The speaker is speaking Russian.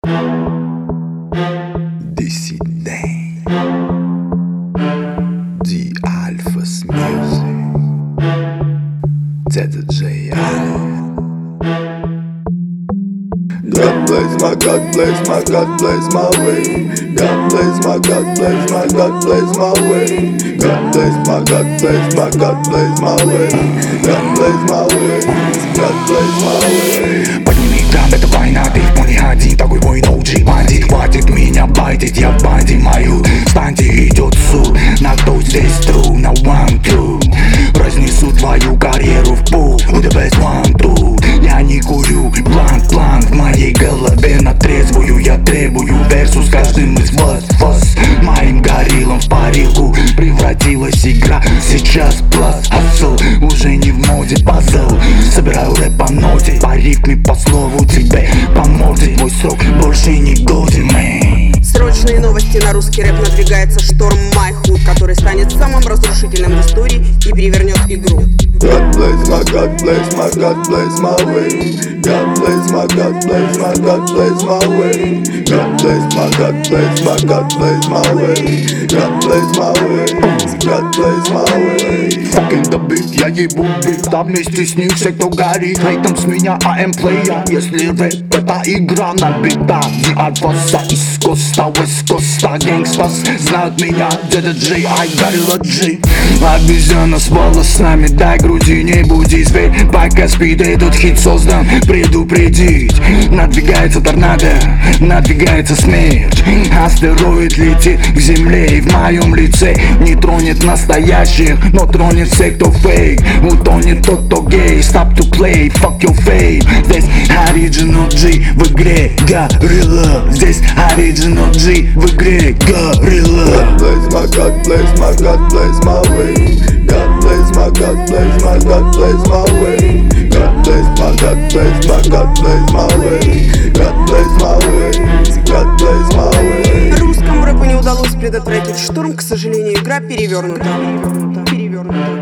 Dissident, The Alphas Music, ZJ. God bless my God, bless my God, bless my way. God bless my God, bless my God, bless my way. God bless my God, bless my God, bless my way. God bless my way, God bless my way. Подними экран, это война, ты в поле один, такой мой OG бандит. Хватит меня байтить, я в банде мою. Встаньте, идет суд, на кто здесь true, на one, two. Разнесу твою карьеру в пул, with the best one, two. Я не курю, план в моей голове на трезвую. Я требую версу с каждым из вас. Моим гориллам в парилку превратилась игра. Сейчас пласт, хасл, уже не в моде пазл. Собираю рэп по ноте, по рифме, по слову тебе поможет. Твой срок больше не годен, мэй. Срочные новости: на русский рэп надвигается шторм Майхуд, который станет самым разрушительным в истории и перевернет игру. God bless my God, bless my God, bless my way. God bless my God, bless my God, bless my way. God bless my God, bless my God, bless my way. God bless my way, God bless my way. Fucking the beat, я ебу бит, да вместе с них все, кто горит хейтом с меня, I am player. Если рэп это игра на битах, The Alphas из Коста, West Costa, Gangsters знают меня, ZJ, I Gorilla G. Обезьяна с волосами, дай груди, не буди зверь, пока спит, этот хит создан предупредить. Надвигается торнадо, надвигается смерть. Астероид летит к земле и в моем лице не тронет настоящих, но тронет всех, кто фейк. Утонет тот, кто гей, stop to play, fuck your fame. Здесь Original G в игре Gorilla. Здесь Original G в игре Gorilla. God bless my God, bless my God, bless my way. God bless my God, bless my God, bless my way. God bless my God, bless my God, bless my way. God bless my way, God bless my way. Русскому рэпу не удалось предотвратить шторм, к сожалению, игра перевернута.